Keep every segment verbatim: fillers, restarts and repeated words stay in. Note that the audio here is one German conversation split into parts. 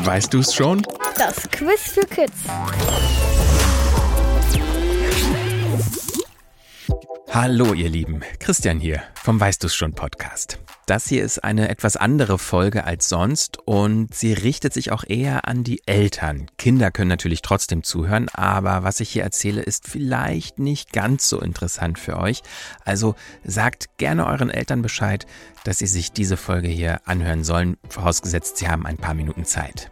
Weißt du's schon? Das Quiz für Kids. Hallo ihr Lieben, Christian hier vom Weißt du's schon Podcast. Das hier ist eine etwas andere Folge als sonst und sie richtet sich auch eher an die Eltern. Kinder können natürlich trotzdem zuhören, aber was ich hier erzähle, ist vielleicht nicht ganz so interessant für euch. Also sagt gerne euren Eltern Bescheid, dass sie sich diese Folge hier anhören sollen, vorausgesetzt sie haben ein paar Minuten Zeit.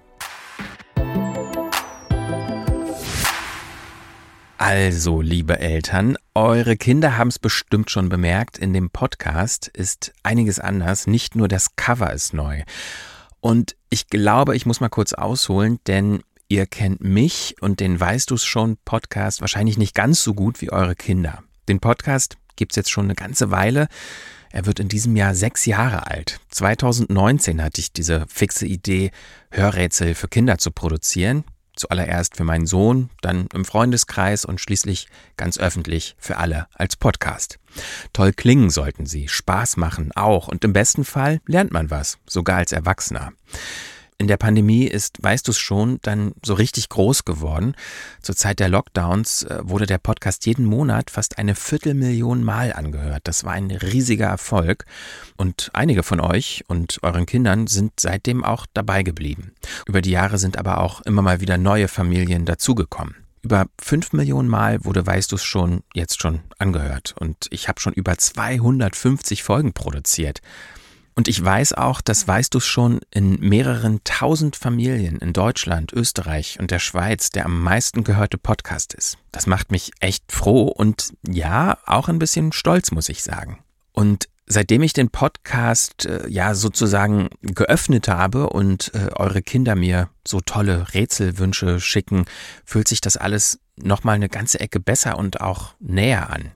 Also, liebe Eltern, eure Kinder haben es bestimmt schon bemerkt, in dem Podcast ist einiges anders, nicht nur das Cover ist neu. Und ich glaube, ich muss mal kurz ausholen, denn ihr kennt mich und den Weißt du's schon Podcast wahrscheinlich nicht ganz so gut wie eure Kinder. Den Podcast gibt's jetzt schon eine ganze Weile. Er wird in diesem Jahr sechs Jahre alt. zwanzig neunzehn hatte ich diese fixe Idee, Hörrätsel für Kinder zu produzieren. Zuallererst für meinen Sohn, dann im Freundeskreis und schließlich ganz öffentlich für alle als Podcast. Toll klingen sollten sie, Spaß machen auch und im besten Fall lernt man was, sogar als Erwachsener. In der Pandemie ist, weißt du's schon, dann so richtig groß geworden. Zur Zeit der Lockdowns wurde der Podcast jeden Monat fast eine Viertelmillion Mal angehört. Das war ein riesiger Erfolg und einige von euch und euren Kindern sind seitdem auch dabei geblieben. Über die Jahre sind aber auch immer mal wieder neue Familien dazugekommen. Über fünf Millionen Mal wurde Weißt du's schon jetzt schon angehört und ich habe schon über zweihundertfünfzig Folgen produziert. Und ich weiß auch, dass Weißt du's schon in mehreren tausend Familien in Deutschland, Österreich und der Schweiz der am meisten gehörte Podcast ist. Das macht mich echt froh und ja, auch ein bisschen stolz, muss ich sagen. Und seitdem ich den Podcast äh, ja sozusagen geöffnet habe und äh, eure Kinder mir so tolle Rätselwünsche schicken, fühlt sich das alles nochmal eine ganze Ecke besser und auch näher an.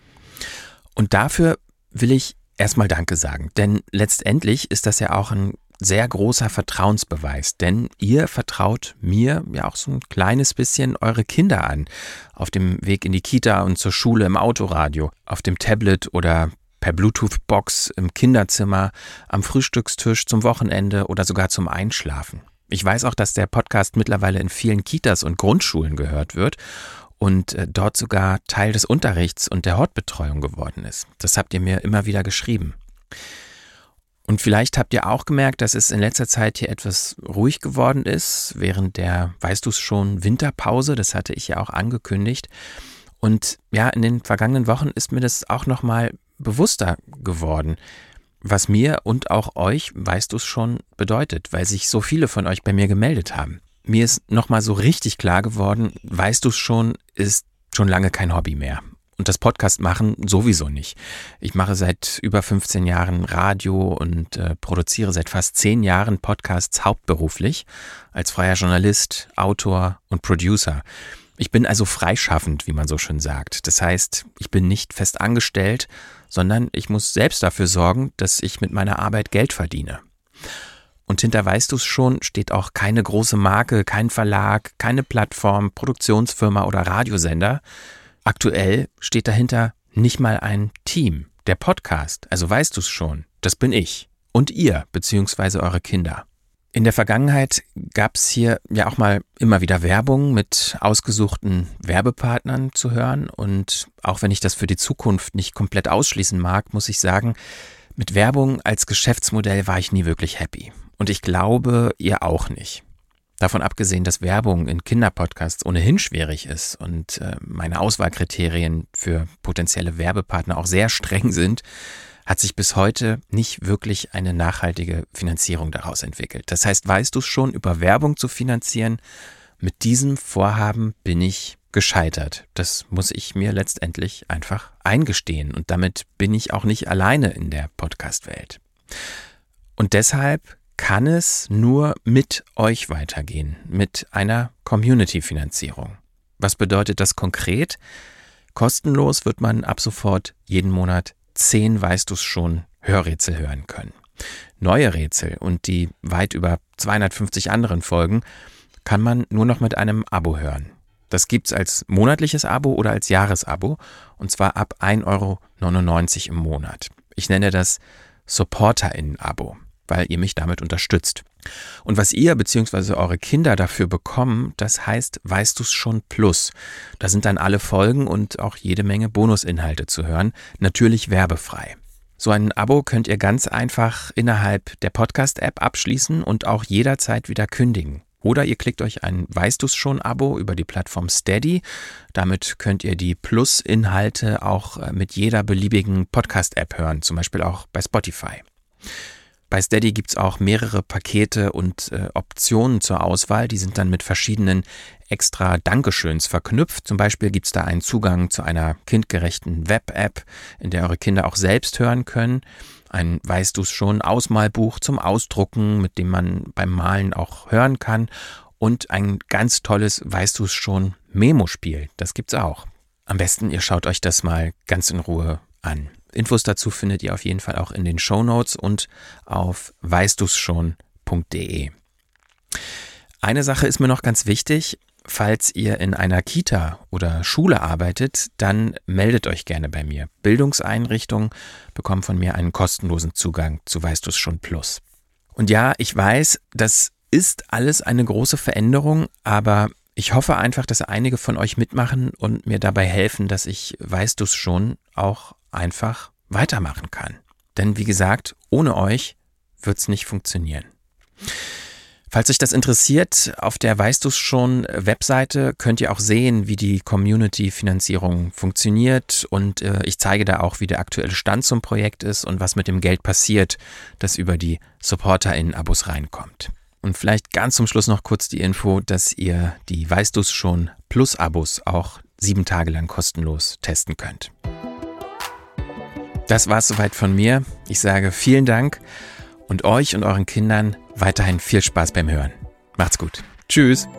Und dafür will ich erstmal Danke sagen, denn letztendlich ist das ja auch ein sehr großer Vertrauensbeweis, denn ihr vertraut mir ja auch so ein kleines bisschen eure Kinder an, auf dem Weg in die Kita und zur Schule im Autoradio, auf dem Tablet oder per Bluetooth-Box im Kinderzimmer, am Frühstückstisch, zum Wochenende oder sogar zum Einschlafen. Ich weiß auch, dass der Podcast mittlerweile in vielen Kitas und Grundschulen gehört wird und dort sogar Teil des Unterrichts und der Hortbetreuung geworden ist. Das habt ihr mir immer wieder geschrieben. Und vielleicht habt ihr auch gemerkt, dass es in letzter Zeit hier etwas ruhig geworden ist, während der, weißt du's schon, Winterpause, das hatte ich ja auch angekündigt. Und ja, in den vergangenen Wochen ist mir das auch nochmal bewusster geworden, was mir und auch euch, weißt du's schon, bedeutet, weil sich so viele von euch bei mir gemeldet haben. Mir ist nochmal so richtig klar geworden, weißt du's schon, ist schon lange kein Hobby mehr. Und das Podcast machen sowieso nicht. Ich mache seit über fünfzehn Jahren Radio und äh, produziere seit fast zehn Jahren Podcasts hauptberuflich als freier Journalist, Autor und Producer. Ich bin also freischaffend, wie man so schön sagt. Das heißt, ich bin nicht fest angestellt, sondern ich muss selbst dafür sorgen, dass ich mit meiner Arbeit Geld verdiene. Und hinter Weißt du's schon steht auch keine große Marke, kein Verlag, keine Plattform, Produktionsfirma oder Radiosender. Aktuell steht dahinter nicht mal ein Team. Der Podcast, also Weißt du's schon, das bin ich. Und ihr, beziehungsweise eure Kinder. In der Vergangenheit gab's hier ja auch mal immer wieder Werbung mit ausgesuchten Werbepartnern zu hören. Und auch wenn ich das für die Zukunft nicht komplett ausschließen mag, muss ich sagen, mit Werbung als Geschäftsmodell war ich nie wirklich happy. Und ich glaube, ihr auch nicht. Davon abgesehen, dass Werbung in Kinderpodcasts ohnehin schwierig ist und äh, meine Auswahlkriterien für potenzielle Werbepartner auch sehr streng sind, hat sich bis heute nicht wirklich eine nachhaltige Finanzierung daraus entwickelt. Das heißt, weißt du's schon, über Werbung zu finanzieren, mit diesem Vorhaben bin ich gescheitert. Das muss ich mir letztendlich einfach eingestehen und damit bin ich auch nicht alleine in der Podcast-Welt. Und deshalb kann es nur mit euch weitergehen, mit einer Community-Finanzierung. Was bedeutet das konkret? Kostenlos wird man ab sofort jeden Monat zehn Weißt du's schon Hörrätsel hören können. Neue Rätsel und die weit über zweihundertfünfzig anderen Folgen kann man nur noch mit einem Abo hören. Das gibt's als monatliches Abo oder als Jahresabo und zwar ab ein Euro neunundneunzig im Monat. Ich nenne das SupporterInnen-Abo, weil ihr mich damit unterstützt. Und was ihr bzw. eure Kinder dafür bekommen, das heißt Weißt du's schon Plus. Da sind dann alle Folgen und auch jede Menge Bonusinhalte zu hören, natürlich werbefrei. So ein Abo könnt ihr ganz einfach innerhalb der Podcast-App abschließen und auch jederzeit wieder kündigen. Oder ihr klickt euch ein Weißt du's schon Abo über die Plattform Steady. Damit könnt ihr die Plus-Inhalte auch mit jeder beliebigen Podcast-App hören, zum Beispiel auch bei Spotify. Bei Steady gibt's auch mehrere Pakete und äh, Optionen zur Auswahl. Die sind dann mit verschiedenen extra Dankeschöns verknüpft. Zum Beispiel gibt's da einen Zugang zu einer kindgerechten Web-App, in der eure Kinder auch selbst hören können. Ein Weißt du's schon Ausmalbuch zum Ausdrucken, mit dem man beim Malen auch hören kann. Und ein ganz tolles Weißt du's schon Memo-Spiel. Das gibt's auch. Am besten, ihr schaut euch das mal ganz in Ruhe an. Infos dazu findet ihr auf jeden Fall auch in den Shownotes und auf weißt du's schon punkt de. Eine Sache ist mir noch ganz wichtig. Falls ihr in einer Kita oder Schule arbeitet, dann meldet euch gerne bei mir. Bildungseinrichtungen bekommen von mir einen kostenlosen Zugang zu Weißt du's schon Plus. Und ja, ich weiß, das ist alles eine große Veränderung, aber ich hoffe einfach, dass einige von euch mitmachen und mir dabei helfen, dass ich Weißt du's schon auch einfach weitermachen kann. Denn wie gesagt, ohne euch wird's nicht funktionieren. Falls euch das interessiert, auf der Weißt du's schon Webseite könnt ihr auch sehen, wie die Community-Finanzierung funktioniert und äh, ich zeige da auch, wie der aktuelle Stand zum Projekt ist und was mit dem Geld passiert, das über die SupporterInnen-Abos reinkommt. Und vielleicht ganz zum Schluss noch kurz die Info, dass ihr die Weißt du's schon Plus-Abos auch sieben Tage lang kostenlos testen könnt. Das war's soweit von mir. Ich sage vielen Dank und euch und euren Kindern weiterhin viel Spaß beim Hören. Macht's gut. Tschüss.